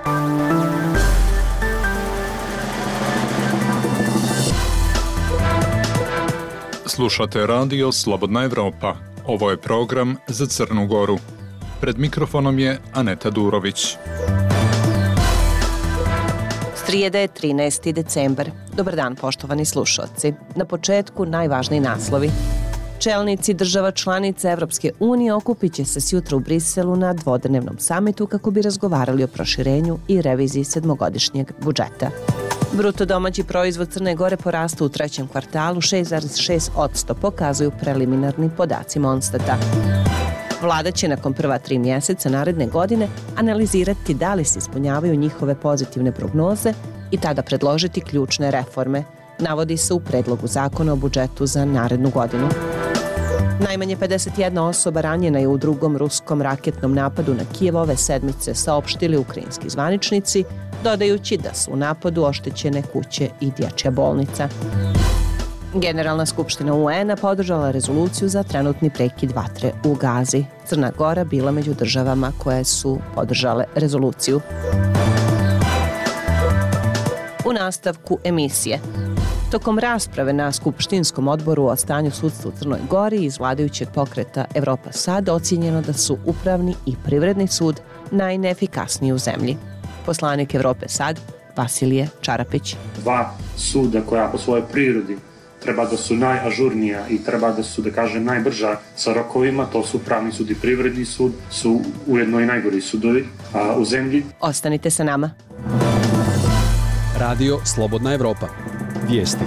Slušate radio Slobodna Evropa. Ovo je program za Crnu Goru. Pred mikrofonom je Aneta Durović. Srijeda je 13. decembar. Dobar dan, poštovani slušalci. Na početku najvažniji naslovi. Čelnici država članica Evropske unije okupit će se sjutra u Briselu na dvodnevnom samitu kako bi razgovarali o proširenju i reviziji sedmogodišnjeg budžeta. Bruto domaći proizvod Crne Gore porastao u trećem kvartalu 6,6%, pokazuju preliminarni podaci Monstata. Vlada će nakon prva 3 mjeseca naredne godine analizirati da li se ispunjavaju njihove pozitivne prognoze i tada predložiti ključne reforme, navodi se u predlogu zakona o budžetu za narednu godinu. Najmanje 51 osoba ranjena je u drugom ruskom raketnom napadu na Kijev ove sedmice, saopštili ukrajinski zvaničnici, dodajući da su u napadu oštećene kuće i dječja bolnica. Generalna skupština UN-a podržala rezoluciju za trenutni prekid vatre u Gazi. Crna Gora bila među državama koje su podržale rezoluciju. U nastavku emisije. Tokom rasprave na Skupštinskom odboru o stanju sudstva u Crnoj Gori iz vladajućeg pokreta Evropa Sad ocijenjeno da su upravni i privredni sud najneefikasniji u zemlji. Poslanik Evrope Sad, Vasilije Čarapić. Dva suda koja po svojoj prirodi treba da su najažurnija i treba da su, da kažem, najbrža sa rokovima, to su Upravni sud i Privredni sud, su ujedno i najgori sudovi u zemlji. Ostanite sa nama. Radio Slobodna Evropa. Vijesti.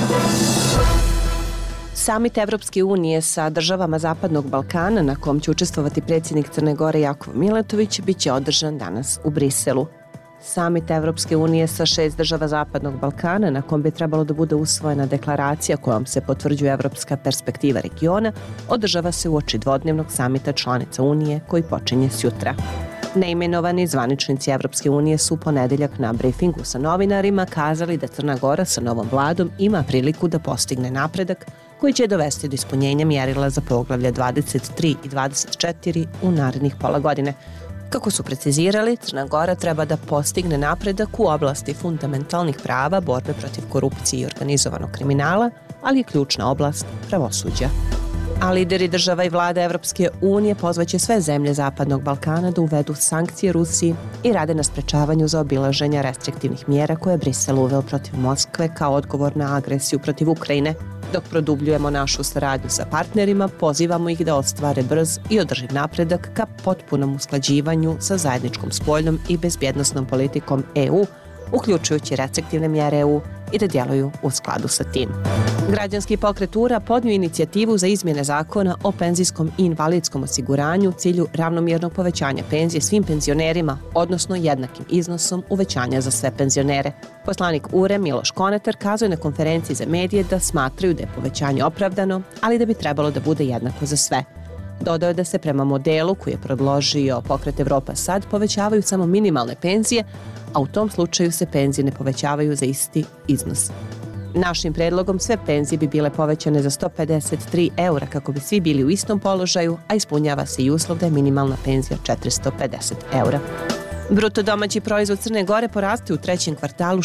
Samit Evropske unije sa državama Zapadnog Balkana, na kom će učestvovati predsjednik Crne Gore Jakov Milatović, bit će održan danas u Briselu. Samit Evropske unije sa 6 država Zapadnog Balkana, na kom bi trebalo da bude usvojena deklaracija kojom se potvrđuje evropska perspektiva regiona, održava se uoči dvodnevnog samita članica Unije koji počinje sjutra. Neimenovani zvaničnici Evropske unije su u ponedeljak na briefingu sa novinarima kazali da Crna Gora sa novom vladom ima priliku da postigne napredak koji će dovesti do ispunjenja mjerila za poglavlje 23 i 24 u narednih pola godine. Kako su precizirali, Crna Gora treba da postigne napredak u oblasti fundamentalnih prava, borbe protiv korupcije i organizovanog kriminala, ali je ključna oblast pravosuđa. A lideri država i vlada Evropske unije pozvaće sve zemlje Zapadnog Balkana da uvedu sankcije Rusiji i rade na sprečavanju zaobilaženja restriktivnih mjera koje je Brisel uveo protiv Moskve kao odgovor na agresiju protiv Ukrajine. Dok produbljujemo našu saradnju sa partnerima, pozivamo ih da ostvare brz i održiv napredak ka potpunom usklađivanju sa zajedničkom spoljnom i bezbjednosnom politikom EU, uključujući restriktivne mjere EU i da djeluju u skladu sa tim. Građanski pokret URA podnio inicijativu za izmjene zakona o penzijskom i invalidskom osiguranju u cilju ravnomjernog povećanja penzije svim penzionerima, odnosno jednakim iznosom uvećanja za sve penzionere. Poslanik URE Miloš Konatar kazuje na konferenciji za medije da smatraju da je povećanje opravdano, ali da bi trebalo da bude jednako za sve. Dodao je da se prema modelu koji je predložio pokret Evropa Sad povećavaju samo minimalne penzije, a u tom slučaju se penzije ne povećavaju za isti iznos. Našim predlogom sve penzije bi bile povećane za 153 eura kako bi svi bili u istom položaju, a ispunjava se i uslov da je minimalna penzija 450 eura. Bruto domaći proizvod Crne Gore poraste u trećem kvartalu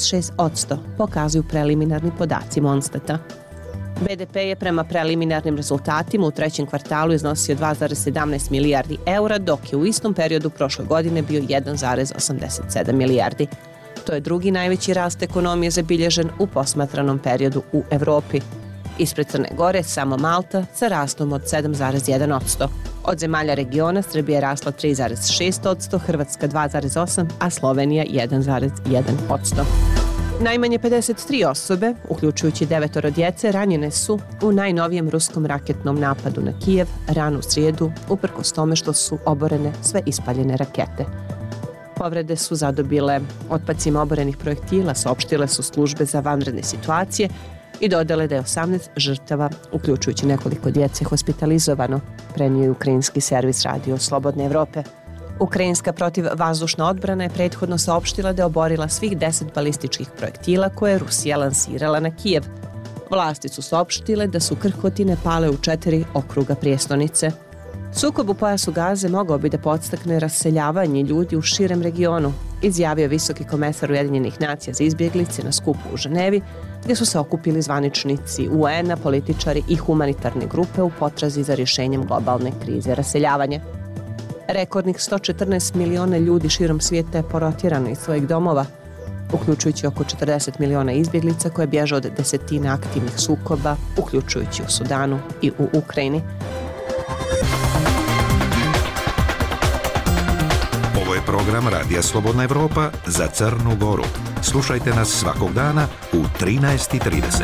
6,6%, pokazuju preliminarni podaci Monstata. BDP je prema preliminarnim rezultatima u trećem kvartalu iznosio 2,17 milijardi eura, dok je u istom periodu prošle godine bio 1,87 milijardi. To je drugi najveći rast ekonomije zabilježen u posmatranom periodu u Evropi. Ispred Crne Gore samo Malta sa rastom od 7,1%. Od zemalja regiona Srbija je rasla 3,6%, Hrvatska 2,8%, a Slovenija 1,1%. Najmanje 53 osobe, uključujući 9 djece, ranjene su u najnovijem ruskom raketnom napadu na Kijev ranu srijedu, uprkos tome što su oborene sve ispaljene rakete. Povrede su zadobile otpacima oborenih projektila, saopštile su službe za vanredne situacije i dodale da je 18 žrtava, uključujući nekoliko djece, hospitalizovano, prenio je ukrajinski servis Radio Slobodne Evrope. Ukrajinska protivvazdušna odbrana je prethodno saopštila da je oborila svih 10 balističkih projektila koje je Rusija lansirala na Kijev. Vlasti su saopštile da su krhotine pale u 4 okruga prijestolnice. Sukob u pojasu Gaze mogao bi da podstakne raseljavanje ljudi u širem regionu, izjavio visoki komesar Ujedinjenih nacija za izbjeglice na skupu u Ženevi, gdje su se okupili zvaničnici UN-a, političari i humanitarne grupe u potrazi za rješenjem globalne krize raseljavanja. Rekordnih 114 miliona ljudi širom svijeta je porotjerano iz svojih domova, uključujući oko 40 miliona izbjeglica koje bježe od desetina aktivnih sukoba, uključujući u Sudanu i u Ukrajini. Ovo je program Radija Slobodna Evropa za Crnu Goru. Slušajte nas svakog dana u 13:30.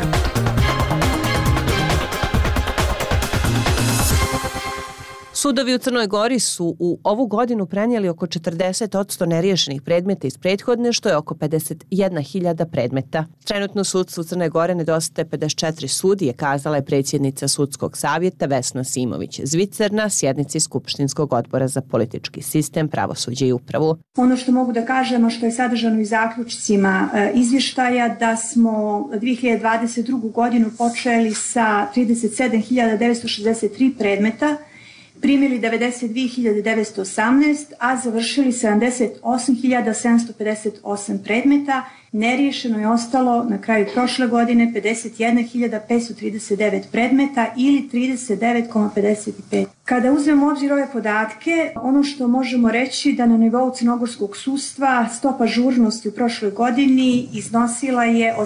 Sudovi u Crnoj Gori su u ovu godinu prenijeli oko 40% neriješenih predmeta iz prethodne, što je oko 51.000 predmeta. Trenutno sudstvu Crne Gore nedostaje 54 sudije, kazala je predsjednica Sudskog savjeta Vesna Simović-Zvicer na sjednici Skupštinskog odbora za politički sistem, pravosuđe i upravu. Ono što mogu da kažemo, što je sadržano u zaključcima izvještaja, da smo 2022. godinu počeli sa 37.963 predmeta, primili 92.918, a završili 78.758 predmeta. Neriješeno je ostalo na kraju prošle godine 51.539 predmeta ili 39,55%. Kada uzmemo u obzir ove podatke, ono što možemo reći da na nivou crnogorskog sudstva stopa ažurnosti u prošloj godini iznosila je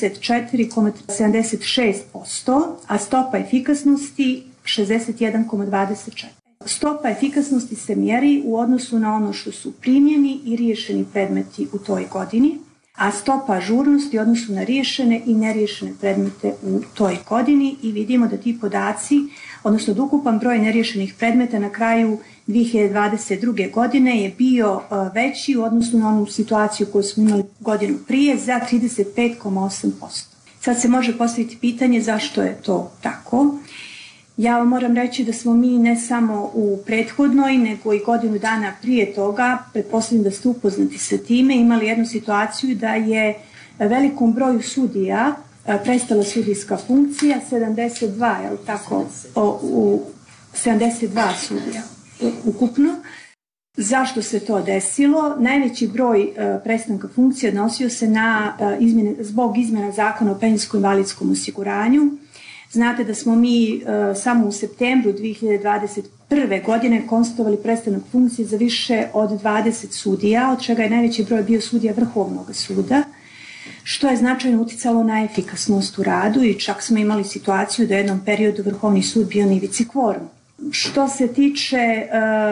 84,76%, a stopa efikasnosti 61,24%. Stopa efikasnosti se mjeri u odnosu na ono što su primljeni i riješeni predmeti u toj godini, a stopa ažurnosti u odnosu na riješene i neriješene predmete u toj godini, i vidimo da ti podaci, odnosno da ukupan broj neriješenih predmeta na kraju 2022. godine je bio veći u odnosu na onu situaciju koju smo imali godinu prije za 35,8%. Sad se može postaviti pitanje zašto je to tako. Ja vam moram reći da smo mi ne samo u prethodnoj, nego i godinu dana prije toga, pretpostavljam da ste upoznati sa time, imali jednu situaciju da je velikom broju sudija prestala sudijska funkcija, 72, je li tako, 72 sudija ukupno. Zašto se to desilo? Najveći broj prestanka funkcije odnosio se na zbog izmjena zakona o penzijsko-invalidskom osiguranju. Znate da smo mi samo u septembru 2021. godine konstatovali prestanak funkcije za više od 20 sudija, od čega je najveći broj bio sudija Vrhovnog suda, što je značajno uticalo na efikasnost u radu i čak smo imali situaciju da u jednom periodu Vrhovni sud bio na ivici kvoruma. Što se tiče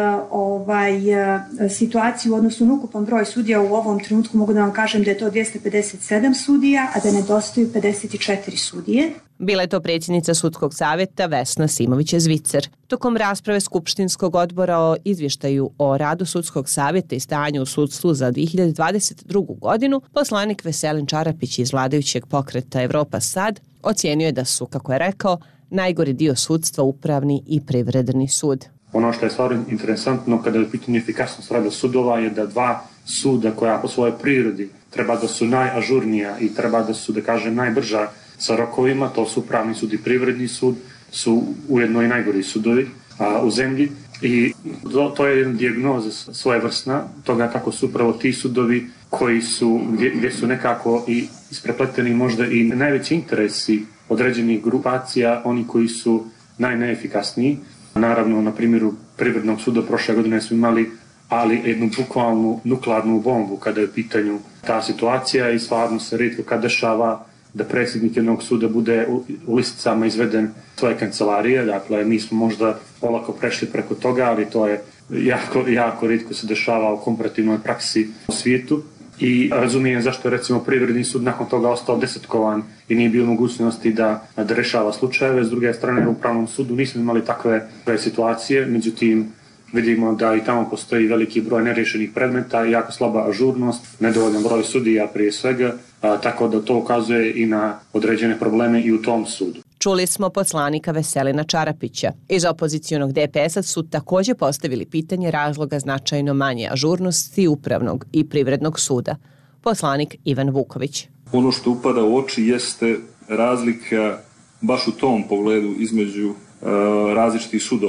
situacije u odnosu na ukupan broj sudija, u ovom trenutku mogu da vam kažem da je to 257 sudija, a da nedostaju 54 sudije. Bila je to predsjednica Sudskog savjeta Vesna Simović-Zvicer. Tokom rasprave Skupštinskog odbora o izvještaju o radu Sudskog savjeta i stanju u sudstvu za 2022. godinu, poslanik Veselin Čarapić iz vladajućeg pokreta Evropa Sad ocijenio je da su, kako je rekao, najgori dio sudstva upravni i privredni sud. Ono što je stvarno interesantno kada je u pitanju efikasnost rada sudova je da dva suda koja po svojoj prirodi treba da su najažurnija i treba da su, da kažem, najbrža sa rokovima, to su upravni sud i privredni sud, su ujedno i najgori sudovi u zemlji, i to je jedna dijagnoza svojevrsna toga kako su upravo ti sudovi koji su, gdje su nekako i isprepleteni možda i najveći interesi određenih grupacija, oni koji su najneefikasniji. Naravno, na primjeru Privrednog suda prošle godine smo imali jednu bukvalnu nuklearnu bombu kada je u pitanju ta situacija, i stvarno se rijetko kad dešava da predsjednik jednog suda bude u listicama izveden svoje kancelarije. Dakle, mi smo možda olako prešli preko toga, ali to je jako rijetko se dešava u komparativnoj praksi u svijetu. I razumijem zašto je, recimo, Privredni sud nakon toga ostao desetkovan i nije bilo mogućnosti da rešava slučajeve. S druge strane, u Upravnom sudu nismo imali takve situacije, međutim vidimo da i tamo postoji veliki broj nerješenih predmeta, jako slaba ažurnost, nedovoljan broj sudija prije svega, tako da to ukazuje i na određene probleme i u tom sudu. Čuli smo poslanika Veselina Čarapića. Iz opozicionog DPS-a su također postavili pitanje razloga značajno manje ažurnosti upravnog i privrednog suda. Poslanik Ivan Vuković. Ono što upada u oči jeste razlika baš u tom pogledu između različitih sudova.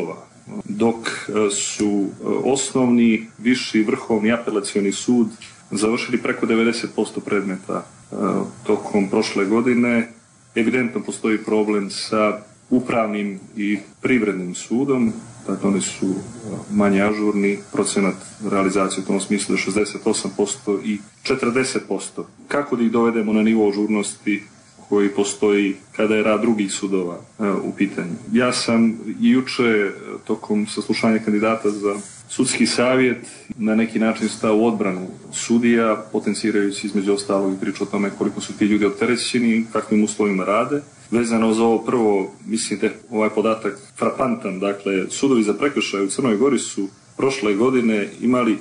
dok su osnovni, viši, vrhovni, apelacioni sud završili preko 90% predmeta tokom prošle godine. Evidentno postoji problem sa upravnim i privrednim sudom, dakle oni su manje ažurni, procenat realizacije u tom smislu je 68% i 40%. Kako da ih dovedemo na nivo ažurnosti koji postoji kada je rad drugih sudova u pitanju? Ja sam i juče tokom saslušanja kandidata za sudski savjet na neki način stao u odbranu sudija, potencirajući između ostalog i priču o tome koliko su ti ljudi opterećeni i kakvim uslovima rade. Vezano za ovo prvo, mislim da je ovaj podatak frapantan. Dakle, sudovi za prekršaje u Crnoj Gori su prošle godine imali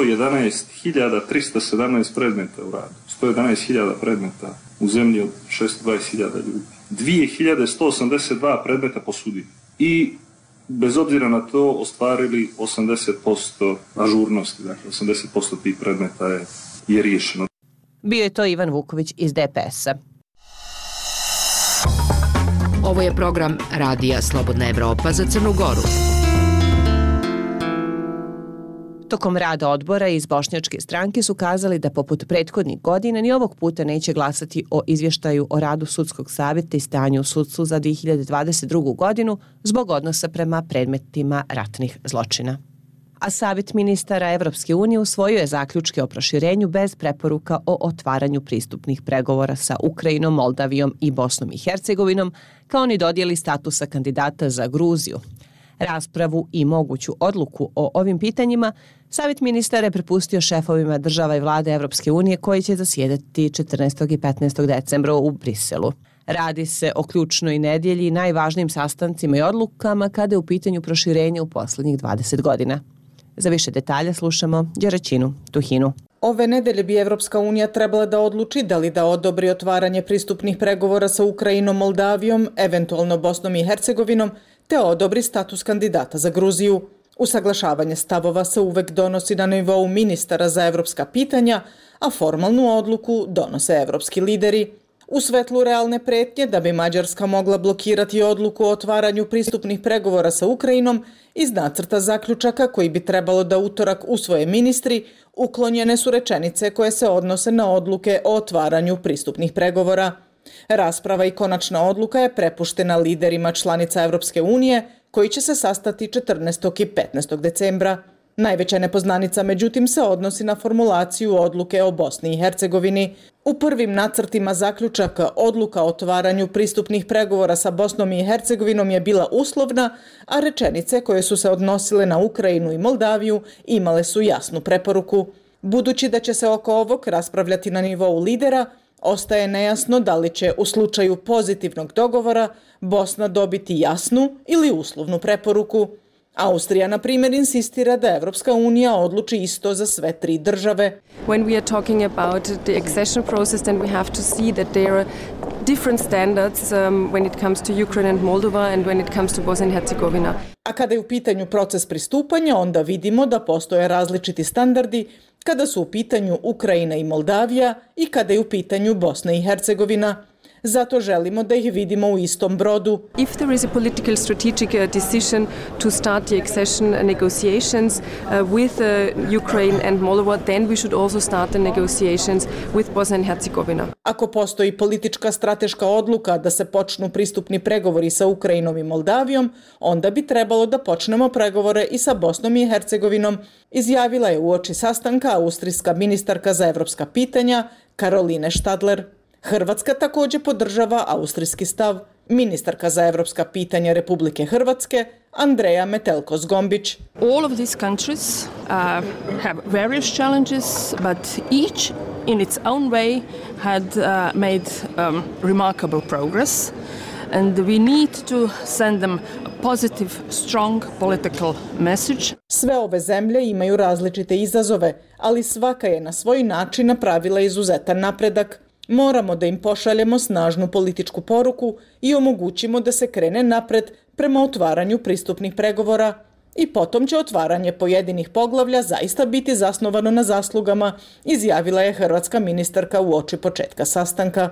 111.317 predmeta u radu. 111.000 predmeta u zemlji od 620.000 ljudi. 2.182 predmeta po sudiji. I bez obzira na to ostvarili 80% ažurnosti, dakle 80% tih predmeta je riješeno. Bio je to Ivan Vuković iz DPS-a. Ovo je program Radija Slobodna Evropa za Crnu Goru. Tokom rada odbora iz Bošnjačke stranke su kazali da poput prethodnih godina ni ovog puta neće glasati o izvještaju o radu sudskog savjeta i stanju u sudstvu za 2022. godinu zbog odnosa prema predmetima ratnih zločina. A Savjet ministara Evropske unije usvojio je zaključke o proširenju bez preporuka o otvaranju pristupnih pregovora sa Ukrajinom, Moldavijom i Bosnom i Hercegovinom, kao ni dodjeli statusa kandidata za Gruziju. Raspravu i moguću odluku o ovim pitanjima Savjet ministara je prepustio šefovima država i vlade Evropske unije koji će zasjedati 14. i 15. decembra u Briselu. Radi se o ključnoj nedjelji i najvažnijim sastancima i odlukama kada je u pitanju proširenje u posljednjih 20 godina. Za više detalja slušamo Đeraćinu Tuhinu. Ove nedelje bi Evropska unija trebala da odluči da li da odobri otvaranje pristupnih pregovora sa Ukrajinom, Moldavijom, eventualno Bosnom i Hercegovinom, te odobri status kandidata za Gruziju. Usaglašavanje stavova se uvek donosi na nivou ministara za evropska pitanja, a formalnu odluku donose evropski lideri. U svetlu realne pretnje da bi Mađarska mogla blokirati odluku o otvaranju pristupnih pregovora sa Ukrajinom, iz nacrta zaključaka koji bi trebalo da utorak usvoje ministri, uklonjene su rečenice koje se odnose na odluke o otvaranju pristupnih pregovora. Rasprava i konačna odluka je prepuštena liderima članica Evropske unije, koji će se sastati 14. i 15. decembra. Najveća nepoznanica, međutim, se odnosi na formulaciju odluke o Bosni i Hercegovini. U prvim nacrtima zaključaka odluka o otvaranju pristupnih pregovora sa Bosnom i Hercegovinom je bila uslovna, a rečenice koje su se odnosile na Ukrajinu i Moldaviju imale su jasnu preporuku. Budući da će se oko ovog raspravljati na nivou lidera, ostaje nejasno da li će u slučaju pozitivnog dogovora Bosna dobiti jasnu ili uslovnu preporuku. Austrija, na primjer, insistira da Evropska unija odluči isto za sve tri države. When we are talking about the accession process, then we have to see that there are different standards when it comes to Ukraine and Moldova and when it comes to Bosnia and Herzegovina. A kada je u pitanju proces pristupanja, onda vidimo da postoje različiti standardi kada su u pitanju Ukrajina i Moldavija i kada je u pitanju Bosna i Hercegovina. Zato želimo da ih vidimo u istom brodu. If there is a political strategic decision to start the accession negotiations with Ukraine and Moldova, then we should also start the negotiations with Bosnia and Herzegovina. Ako postoji politička strateška odluka da se počnu pristupni pregovori sa Ukrajinom i Moldavijom, onda bi trebalo da počnemo pregovore i sa Bosnom i Hercegovinom, izjavila je uoči sastanka austrijska ministarka za evropska pitanja Karoline Štadler. Hrvatska također podržava austrijski stav. Ministarka za evropska pitanja Republike Hrvatske Andreja Metelko-Zgombić. All of these countries have various challenges, but each in its own way had made remarkable progress. And we need to send them a positive, strong political message. Sve ove zemlje imaju različite izazove, ali svaka je na svoj način napravila izuzetan napredak. Moramo da im pošaljemo snažnu političku poruku i omogućimo da se krene napred prema otvaranju pristupnih pregovora i potom će otvaranje pojedinih poglavlja zaista biti zasnovano na zaslugama, izjavila je hrvatska ministarka uoči početka sastanka.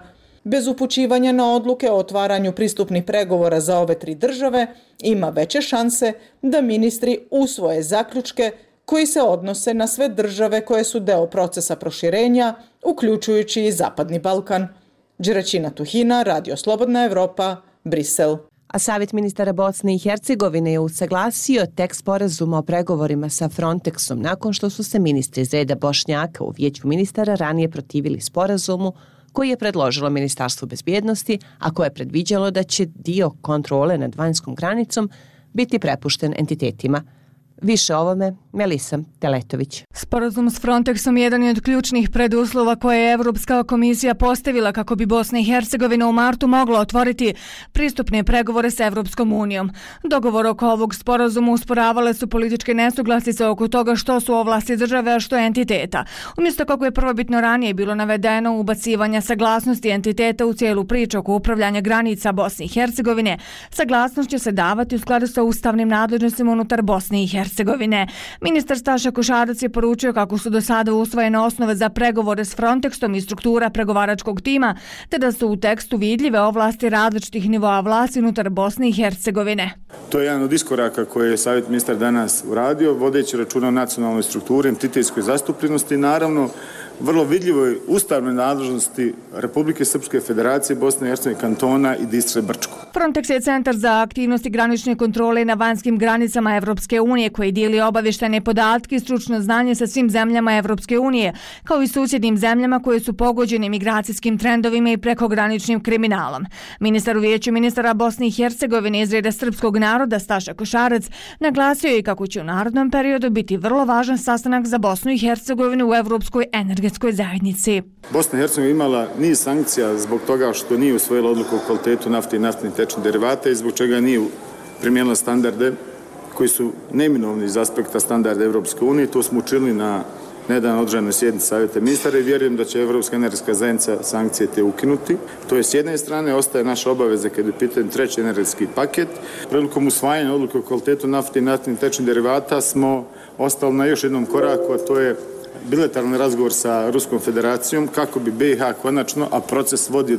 bez upućivanja na odluke o otvaranju pristupnih pregovora za ove 3 države, ima veće šanse da ministri usvoje zaključke koji se odnose na sve države koje su deo procesa proširenja, uključujući i Zapadni Balkan. Đeraćina Tuhina, Radio Slobodna Evropa, Brisel. A Savjet ministara Bosne i Hercegovine je usaglasio tekst sporazuma o pregovorima sa Frontexom nakon što su se ministri iz reda Bošnjaka u Vijeću ministara ranije protivili sporazumu koji je predložilo Ministarstvo bezbjednosti, a koje je predviđalo da će dio kontrole nad vanjskom granicom biti prepušten entitetima. Više o ovome, Melisa Teletović. Sporazum s Frontexom jedan je od ključnih preduslova koje je Evropska komisija postavila kako bi Bosna i Hercegovina u martu mogla otvoriti pristupne pregovore s Evropskom unijom. Dogovor oko ovog sporazuma usporavale su političke nesuglasice oko toga što su ovlasti države, a što je entiteta. Umjesto kako je prvobitno ranije bilo navedeno ubacivanja saglasnosti entiteta u cijelu priču oko upravljanja granica Bosne i Hercegovine, saglasnost će se davati u skladu sa ustavnim nadležnostima unutar Bosne i Hercegovine. Ministar Staša Košarac je poručio kako su do sada usvojene osnove za pregovore s Frontexom i struktura pregovaračkog tima, te da su u tekstu vidljive ovlasti različitih nivoa vlasti unutar Bosne i Hercegovine. To je jedan od iskoraka koje je Savjet ministar danas uradio, vodeći računa o nacionalnoj strukturi, entitetskoj zastupljenosti i naravno vrlo vidljivoj ustavnoj nadležnosti Republike Srpske Federacije, Bosne i Hercegovine, kantona i Distre Brčko. Frontex je centar za aktivnosti granične kontrole na vanjskim granicama Evropske unije koji dijeli obavještajne podatke i stručno znanje sa svim zemljama Evropske unije, kao i susjednim zemljama koje su pogođene migracijskim trendovima i prekograničnim kriminalom. Ministar u Vijeću ministara Bosne i Hercegovine iz reda srpskog naroda Staša Košarac naglasio je kako će u narednom periodu biti vrlo važan sastanak za Bosnu i Hercegovinu u Evropskoj energetskoj zajednici. Bosna i Hercegovina imala niz sankcija zbog toga što nije usvojila odluku o kvalitetu nafte i naftnih tečnih derivata i zbog čega nije primijenila standarde koji su neminovni iz aspekta standarda Evropske unije. To smo učinili na nedavno održanoj sjednici Savjeta ministara i vjerujem da će Evropska energetska zajednica sankcije te ukinuti. To je s jedne strane, ostaje naša obaveza kada je pitanje treći energetski paket. Prilikom usvajanja odluke o kvalitetu nafte i naftnih tečnih derivata smo ostali na još jednom koraku, a to je bilateralni razgovor sa Ruskom federacijom kako bi BiH konačno, a proces vodi od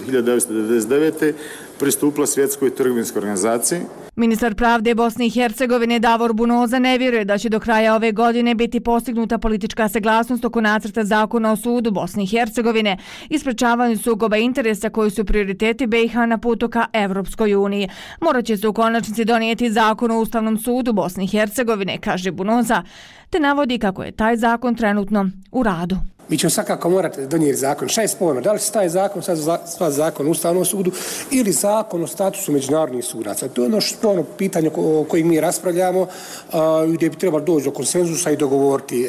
1999. pristupila Svjetskoj trgovinskoj organizaciji. Ministar pravde Bosne i Hercegovine Davor Bunoza ne vjeruje da će do kraja ove godine biti postignuta politička saglasnost oko nacrta zakona o sudu Bosne i Hercegovine i sprečavanju sukoba interesa koji su prioriteti BiH na putu ka Evropskoj uniji. Morat će se u konačnici donijeti zakon o Ustavnom sudu Bosne i Hercegovine, kaže Bunoza, te navodi kako je taj zakon trenutno u radu. Mi ćemo svakako morati donijeti zakon. Šta je spojeno? Da li se taj zakon sad zakon o Ustavnom sudu ili zakon o statusu međunarodnih sudaca? To je ono pitanje o kojim mi raspravljamo, gdje bi trebalo doći do konsenzusa i dogovoriti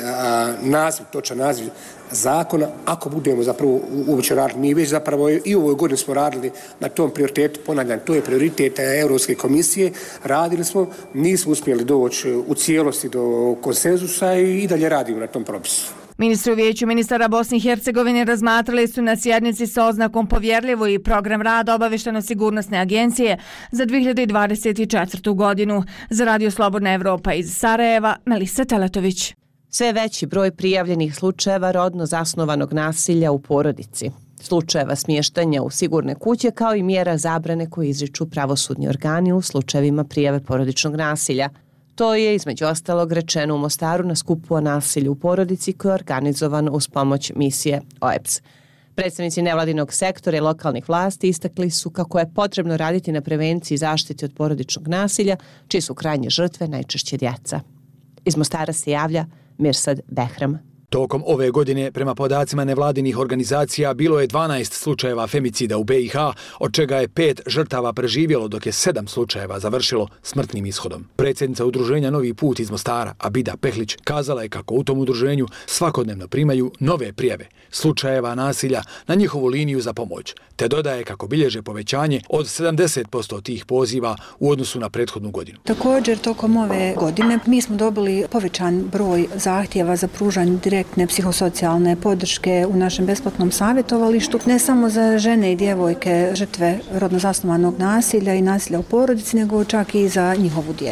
točan naziv zakona, ako budemo zapravo uopće radili. Mi već zapravo i u ovoj godini smo radili na tom prioritetu, ponavljam, to je prioritet Europske komisije, radili smo, nismo uspjeli doći u cijelosti do konsenzusa i dalje radimo na tom propisu. Ministri u Vijeću ministara Bosne i Hercegovine razmatrali su na sjednici sa oznakom povjerljivo i program rada obavještajno-sigurnosne agencije za 2024. godinu. Za Radio Slobodna Evropa iz Sarajeva, Melisa Teletović. Sve veći broj prijavljenih slučajeva rodno zasnovanog nasilja u porodici, slučajeva smještanja u sigurne kuće kao i mjera zabrane koje izriču pravosudni organi u slučajevima prijave porodičnog nasilja. To je između ostalog rečeno u Mostaru na skupu o nasilju u porodici koji je organizovan uz pomoć misije OEBS. Predstavnici nevladinog sektora i lokalnih vlasti istakli su kako je potrebno raditi na prevenciji i zaštiti od porodičnog nasilja, čiji su krajnje žrtve najčešće djeca. Iz Mostara se javlja Mirsad Behram. Tokom ove godine, prema podacima nevladinih organizacija, bilo je 12 slučajeva femicida u BiH, od čega je 5 žrtava preživjelo, dok je 7 slučajeva završilo smrtnim ishodom. Predsjednica udruženja Novi put iz Mostara, Abida Pehlić, kazala je kako u tom udruženju svakodnevno primaju nove prijave slučajeva nasilja na njihovu liniju za pomoć, te dodaje kako bilježe povećanje od 70% tih poziva u odnosu na prethodnu godinu. Također, tokom ove godine mi smo dobili povećan broj zahtjeva za pružanje direktne psihosocijalne podrške u našem besplatnom savjetovalištu, ne samo za žene i djevojke žrtve rodno zasnovanog nasilja i nasilja u porodici, nego čak i za njihovu djecu.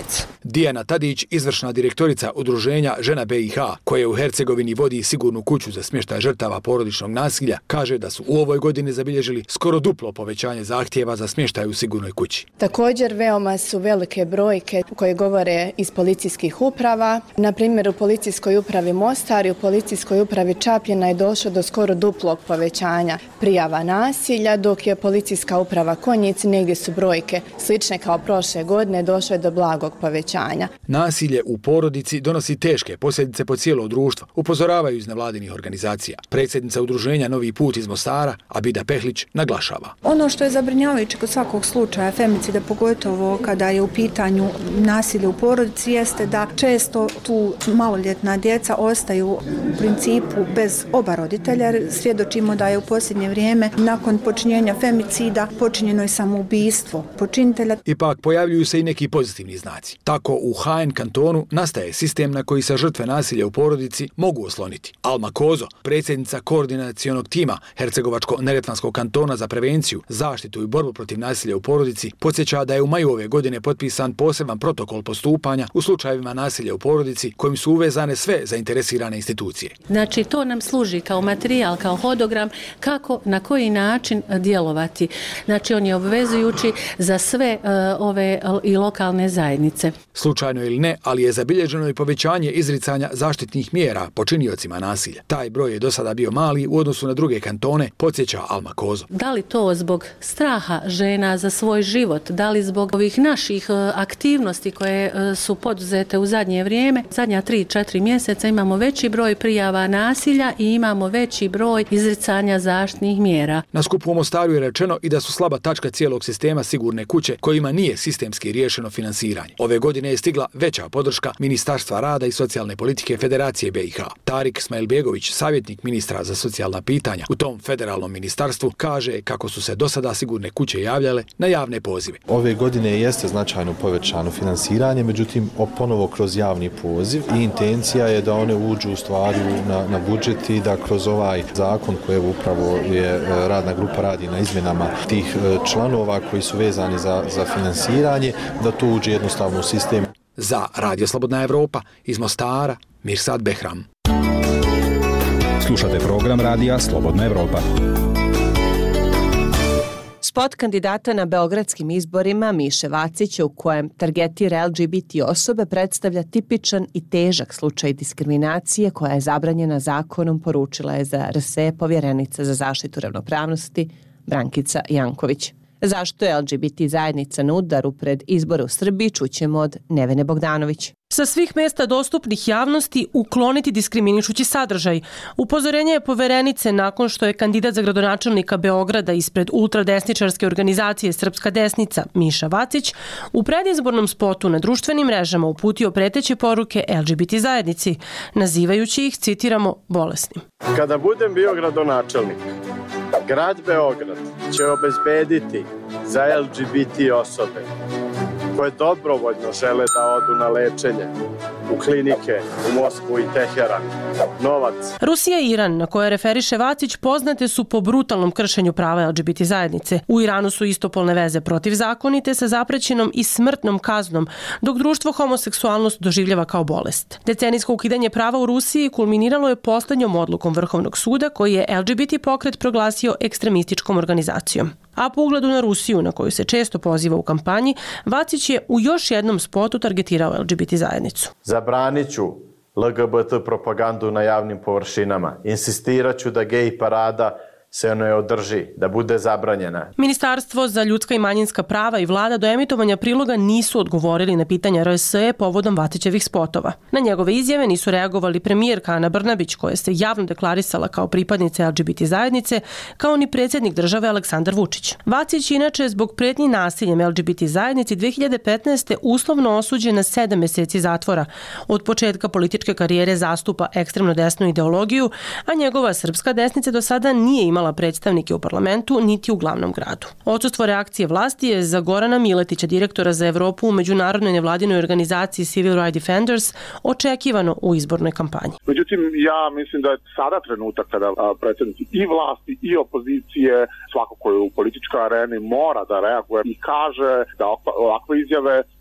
Dijana Tadić, izvršna direktorica Udruženja Žena BiH, koje u Hercegovini vodi sigurnu kuću za smještaj žrtava porodičnog nasilja, kaže da su u ovoj godini zabilježili skoro duplo povećanje zahtjeva za smještaj u sigurnoj kući. Također veoma su velike brojke koje govore iz policijskih uprava. Na primjer, u policijskoj upravi Mostar i u policijskoj upravi Čapljina je došlo do skoro duplog povećanja prijava nasilja, dok je policijska uprava Konjic, negdje su brojke slične kao prošle godine, došlo je do blagog povećanja. Nasilje u porodici donosi teške posljedice po cijelo društvo, upozoravaju iz nevladinih organizacija. Predsjednica Udruženja Novi put iz Mostara, Abida Pehlić, naglašava. Ono što je zabrinjavajuće kod svakog slučaja femicida, pogotovo kada je u pitanju nasilje u porodici, jeste da često tu maloljetna djeca ostaju u principu bez oba roditelja. Svjedočimo da je u posljednje vrijeme nakon počinjenja femicida počinjeno je samoubistvo počinitelja. Ipak pojavljuju se i neki pozitivni znaci. Tako u HN kantonu nastaje sistem na koji se žrtve nasilja u porodici mogu osloniti. Alma Kozo, predsjednica koordinacionog tima Hercegovačko-Neretvanskog kantona za prevenciju, zaštitu i borbu protiv nasilja u porodici, podsjeća da je u maju ove godine potpisan poseban protokol postupanja u slučajevima nasilja u porodici kojim su uvezane sve zainteresirane institucije. Znači, to nam služi kao materijal, kao hodogram, kako, na koji način djelovati. Znači, on je obvezujući za sve ove i lokalne zajednice. Slučajno ili ne, ali je zabilježeno i povećanje izricanja zaštitnih mjera počiniocima nasilja. Taj broj je do sada bio mali u odnosu na druge kantone, podsjeća Alma Kozo. Da li to zbog straha žena za svoj život, da li zbog ovih naših aktivnosti koje su poduzete u zadnje vrijeme, zadnja 3-4 mjeseca imamo veći broj prijava nasilja i imamo veći broj izricanja zaštitnih mjera. Na skupu u Mostaru je rečeno i da su slaba tačka cijelog sistema sigurne kuće kojima nije sistemski riješeno finansiranje. Ove godine je stigla veća podrška Ministarstva rada i socijalne politike Federacije BiH. Tarik Smailbegović, savjetnik ministra za socijalna pitanja u tom federalnom ministarstvu, kaže kako su se do sada sigurne kuće javljale na javne pozive. Ove godine jeste značajno povećano finansiranje, međutim ponovo kroz javni poziv i intencija je da one uđu u stvari na budžet i da kroz ovaj zakon koji upravo je radna grupa radi na izmjenama tih članova koji su vezani za finansiranje, da to uđe jednostavno u sistem. Za Radio Slobodna Evropa iz Mostara, Mirsad Behram. Slušate program Radija Slobodna Evropa. Spot kandidata na beogradskim izborima Miše Vacića, u kojem targetira LGBT osobe, predstavlja tipičan i težak slučaj diskriminacije koja je zabranjena zakonom, poručila je za RSE povjerenica za zaštitu ravnopravnosti Brankica Janković. Zašto je LGBT zajednica na udaru pred izbore u Srbiji, čućemo od Nevene Bogdanović. Sa svih mjesta dostupnih javnosti ukloniti diskriminišući sadržaj. Upozorenje je poverenice nakon što je kandidat za gradonačelnika Beograda ispred ultradesničarske organizacije Srpska desnica Miša Vacić u predizbornom spotu na društvenim mrežama uputio preteće poruke LGBT zajednici, nazivajući ih, citiramo, bolesnim. Kada budem bio gradonačelnik, grad Beograd će obezbediti za LGBT osobe koje dobrovoljno žele da odu na lečenje u klinike u Moskvu i Teheran novac. Rusija i Iran, na koje referiše Vacić, poznate su po brutalnom kršenju prava LGBT zajednice. U Iranu su istopolne veze protivzakonite sa zaprećenom i smrtnom kaznom, dok društvo homoseksualnost doživljava kao bolest. Decenijsko ukidanje prava u Rusiji kulminiralo je posljednjom odlukom Vrhovnog suda koji je LGBT pokret proglasio ekstremističkom organizacijom. A po ugledu na Rusiju, na koju se često poziva u kampanji, Vacić je u još jednom spotu targetirao LGBT zajednicu. Zabranit ću LGBT propagandu na javnim površinama. Insistirat ću da gej parada se ne održi, da bude zabranjena. Ministarstvo za ljudska i manjinska prava i vlada do emitovanja priloga nisu odgovorili na pitanja RSE povodom Vacićevih spotova. Na njegove izjave nisu reagovali premijerka Ana Brnabić, koja se javno deklarisala kao pripadnica LGBT zajednice, kao ni predsjednik države Aleksandar Vučić. Vacić inače zbog pretnji nasiljem LGBT zajednici 2015. uslovno osuđen na 7 mjeseci zatvora. Od početka političke karijere zastupa ekstremno desnu ideologiju, a njegova srpska desnica do sada nije imala predstavnike u parlamentu niti u glavnom gradu. Odsustvo reakcije vlasti je za Gorana Miletića, direktora za Evropu u međunarodnoj nevladinoj organizaciji Civil Rights Defenders, očekivano u izbornoj kampanji. Međutim, ja mislim da je sada trenutak kada predstavnici i vlasti i opozicije, svako ko je u političkoj areni, mora da reaguje i kaže da ovakve izjave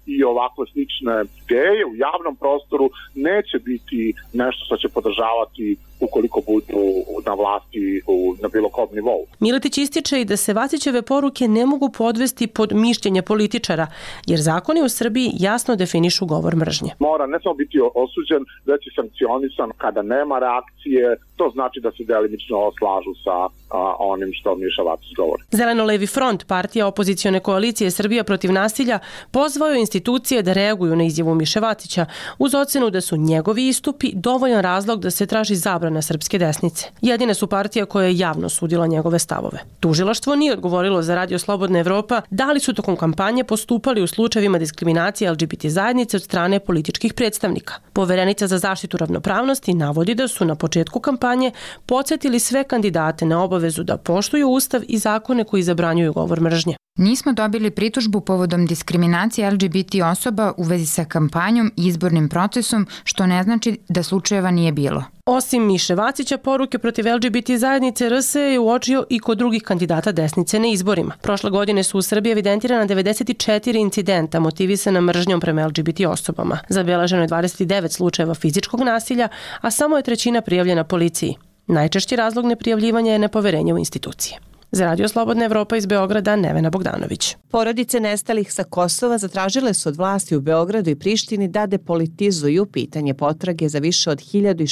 i ovakve slične ideje u javnom prostoru neće biti nešto što će podržavati ukoliko budu na vlasti na bilo kom nivou. Miletić ističe i da se Vacićeve poruke ne mogu podvesti pod mišljenje političara, jer zakoni u Srbiji jasno definišu govor mržnje. Mora ne samo biti osuđen, već i sankcionisan kada nema reakcije, to znači da se delimično slažu sa onim što Miša Vacić govori. Zeleno-levi front, partija opozicione koalicije Srbija protiv nasilja, pozvao je institucije da reaguju na izjavu Miše Vacića uz ocenu da su njegovi istupi dovoljan razlog da se traži zabrana srpske desnice. Jedine su partija koja je javno sudila njegove stavove. Tužilaštvo nije odgovorilo za Radio Slobodna Evropa da li su tokom kampanje postupali u slučajevima diskriminacije LGBT zajednice od strane političkih predstavnika. Poverenica za zaštitu ravnopravnosti navodi da su na početku kampanje podsjetili sve kandidate na obavezu da poštuju ustav i zakone koji zabranjuju govor mržnje. Nismo dobili pritužbu povodom diskriminacije LGBT osoba u vezi sa kampanjom i izbornim procesom, što ne znači da slučajeva nije bilo. Osim Miše Vacića, poruke protiv LGBT zajednice RS je uočio i kod drugih kandidata desnice na izborima. Prošle godine su u Srbiji evidentirana 94 incidenta motivisana mržnjom prema LGBT osobama. Zabeleženo je 29 slučajeva fizičkog nasilja, a samo je 1/3 prijavljena policiji. Najčešći razlog neprijavljivanja je nepoverenje u institucije. Za Radio Slobodna Evropa iz Beograda, Nevena Bogdanović. Porodice nestalih sa Kosova zatražile su od vlasti u Beogradu i Prištini da depolitizuju pitanje potrage za više od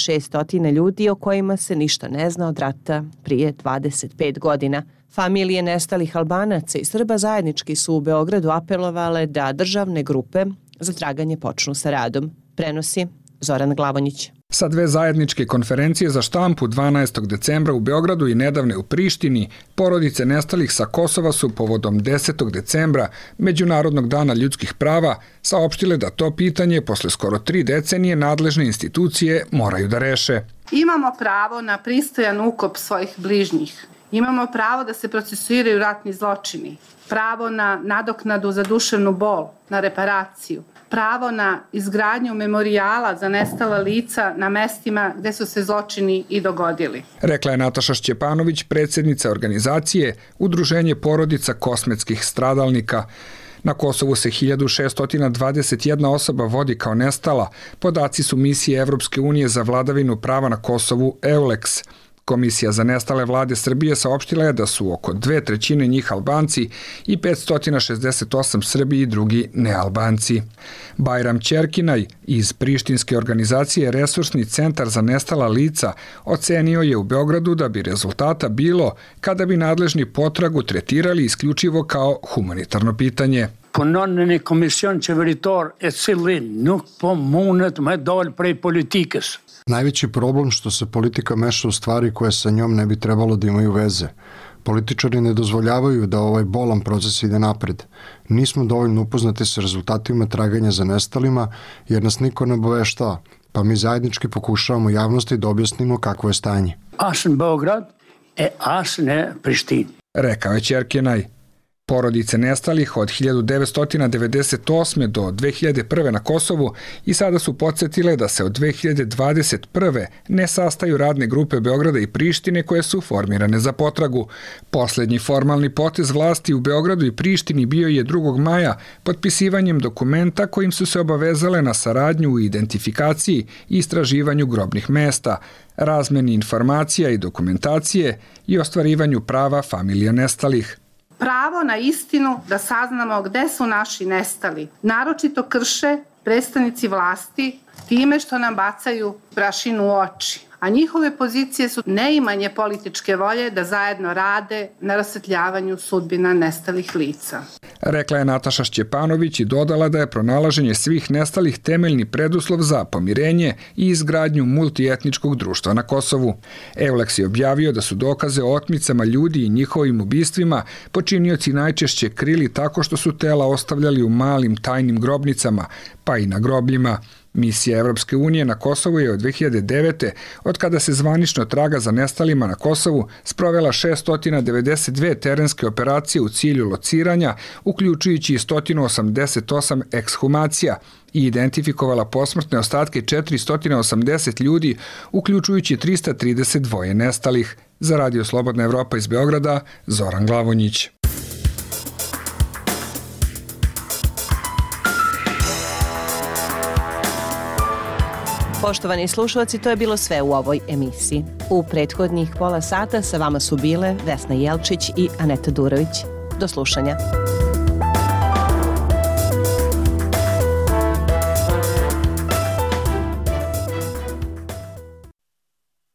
1600 ljudi o kojima se ništa ne zna od rata prije 25 godina. Familije nestalih Albanaca i Srba zajednički su u Beogradu apelovale da državne grupe za traganje počnu sa radom. Prenosi Zoran Glavonjić. Sa 2 zajedničke konferencije za štampu 12. decembra u Beogradu i nedavne u Prištini, porodice nestalih sa Kosova su povodom 10. decembra, Međunarodnog dana ljudskih prava, saopštile da to pitanje posle skoro 3 decenije nadležne institucije moraju da reše. Imamo pravo na pristojan ukop svojih bližnjih. Imamo pravo da se procesuiraju ratni zločini. Pravo na nadoknadu za duševnu bol, na reparaciju. Pravo na izgradnju memorijala za nestala lica na mestima gde su se zločini i dogodili. Rekla je Nataša Šćepanović, predsjednica organizacije Udruženje porodica kosmetskih stradalnika. Na Kosovu se 1621 osoba vodi kao nestala. Podaci su misije Evropske unije za vladavinu prava na Kosovu EULEX. Komisija za nestale vlade Srbije saopštila je da su oko 2/3 njih Albanci i 568 Srbi i drugi nealbanci. Bajram Ćerkinaj iz prištinske organizacije Resursni centar za nestala lica ocenio je u Beogradu da bi rezultata bilo kada bi nadležni potragu tretirali isključivo kao humanitarno pitanje. Punën e komision qeveritar e cili nuk po mundet me dal prej politikës. Najveći problem što se politika meša u stvari koje sa njom ne bi trebalo da imaju veze. Političari ne dozvoljavaju da ovaj bolan proces ide napred. Nismo dovoljno upoznati sa rezultatima traganja za nestalima jer nas niko ne obaveštava, pa mi zajednički pokušavamo javnosti da objasnimo kakvo je stanje. Asën Beograd asën Prištin. Rekao je Ćerkinaj. Porodice nestalih od 1998. do 2001. na Kosovu i sada su podsjetile da se od 2021. ne sastaju radne grupe Beograda i Prištine koje su formirane za potragu. Poslednji formalni potez vlasti u Beogradu i Prištini bio je 2. maja potpisivanjem dokumenta kojim su se obavezale na saradnju u identifikaciji i istraživanju grobnih mesta, razmeni informacija i dokumentacije i ostvarivanju prava familija nestalih. Pravo na istinu da saznamo gde su naši nestali naročito krše predstavnici vlasti time što nam bacaju prašinu u oči, a njihove pozicije su neimanje političke volje da zajedno rade na rasvetljavanju sudbina nestalih lica. Rekla je Nataša Šćepanović i dodala da je pronalaženje svih nestalih temeljni preduslov za pomirenje i izgradnju multietničkog društva na Kosovu. EULEX je objavio da su dokaze o otmicama ljudi i njihovim ubistvima počinioci najčešće krili tako što su tela ostavljali u malim tajnim grobnicama, pa i na grobljima. Misija Evropske unije na Kosovu je od 2009. od kada se zvanično traga za nestalima na Kosovu sprovela 692 terenske operacije u cilju lociranja, uključujući i 188 ekshumacija i identifikovala posmrtne ostatke 480 ljudi, uključujući 332 nestalih. Za Radio Slobodna Evropa iz Beograda, Zoran Glavonjić. Poštovani slušalci, to je bilo sve u ovoj emisiji. U prethodnih pola sata sa vama su bile Vesna Jelčić i Aneta Durović. Do slušanja.